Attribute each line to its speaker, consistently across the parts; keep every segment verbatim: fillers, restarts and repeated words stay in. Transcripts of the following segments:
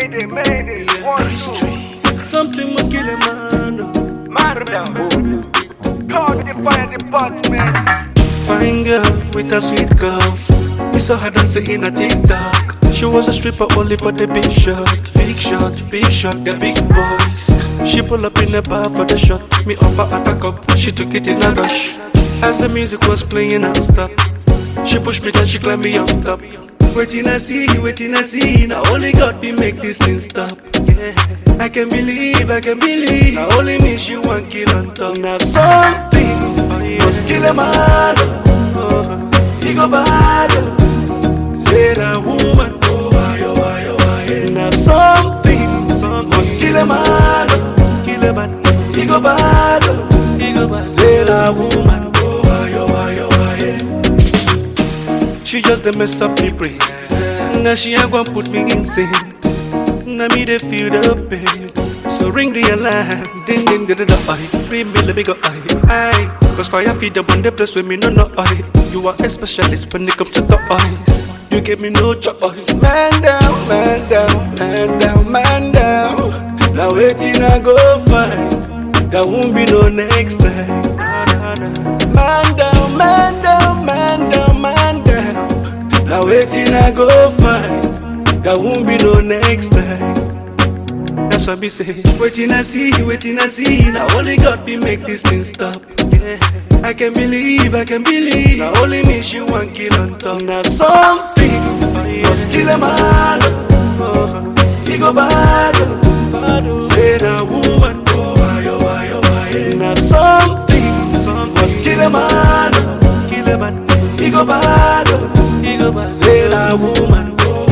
Speaker 1: Mayday, mayday, one, two.
Speaker 2: Something must kill a man.
Speaker 1: Man down. Call me the fire department.
Speaker 2: Fine girl with a sweet cough. We saw her dancing in a TikTok. She was a stripper only for the big shot. Big shot, big shot, the big boys. She pull up in the bar for the shot. Me offer her a cup, she took it in a rush. As the music was playing non-stop, she pushed me down, she climbed me on top. Waiting I see, waiting I see. Now only God can make this thing stop. Yeah. I can believe, I can believe. Now only me she want kill on top. Now something oh, yeah. must kill a man. Oh, he go bad. Say that woman. Oh why, oh why, oh why. Now something, something must kill a man. Kill a man. He go bad. He go bad. Say that woman. Oh why, oh why, oh why. She just a mess up me brain. Now she a go put me insane. Now me they feel the pain. So ring the alarm, ding ding ding ding eye. Free me let me go eye, eye. Cause fire feed them on the place with me no no eye. You are a specialist when it comes to the eyes. You give me no choice. Man down, man down, man down, man down. Now waiting I go find. There won't be no next time. Man down, man down, man down, man down. Now waiting I go find. There won't be no next time. That's what me say. Waiting I see, waiting I see. Now only God can make this thing stop. Yeah. I can believe, I can believe. Now only me she want kill on top. Now something oh, yeah. must kill a man. Oh, he go bad. Say that woman. Oh why, oh why, oh why. Now something, something must kill a man. Kill a man. He go bad. He go bad. Say that woman.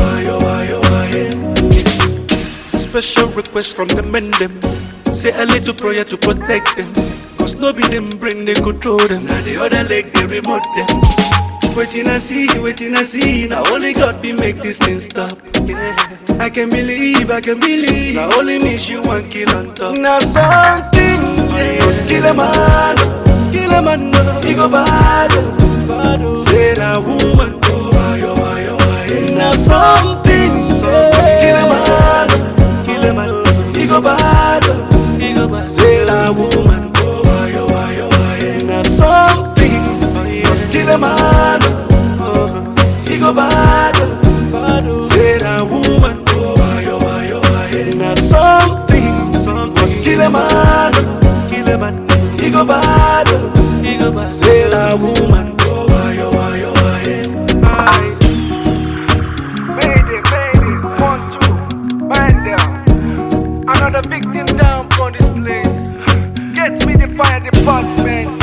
Speaker 2: Special request from the men them. Say a little prayer to protect them. Cause no be them brain they control them. Now the other leg they remote them. Waiting I see, waiting I see. Now only God can make this thing stop. Yeah. I can believe, I can believe. Now only me she want kill on top. Now something yeah. must kill a man. Kill a man, he go bad. Say that woman. Oh why, oh why, oh why. Now something yeah. must kill a man. He go bad, he go bad. Say that woman, oh why, oh why, oh why. Now something must kill a man. He go bad, say that woman, oh why, oh why, oh why. Now something must kill a man. Kill a man. He go bad, he go bad. Say that woman, oh why, oh why, oh why.
Speaker 1: Mayday, mayday, one, two, man down. Another victim down on this place. Get me the fire department.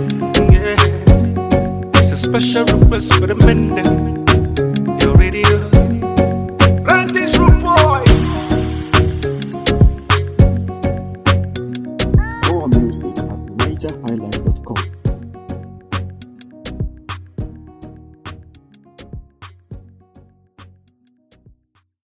Speaker 2: Yeah, it's a special request for the men them. You already know.
Speaker 1: Run this room, boy.
Speaker 3: More music at major highlight dot com.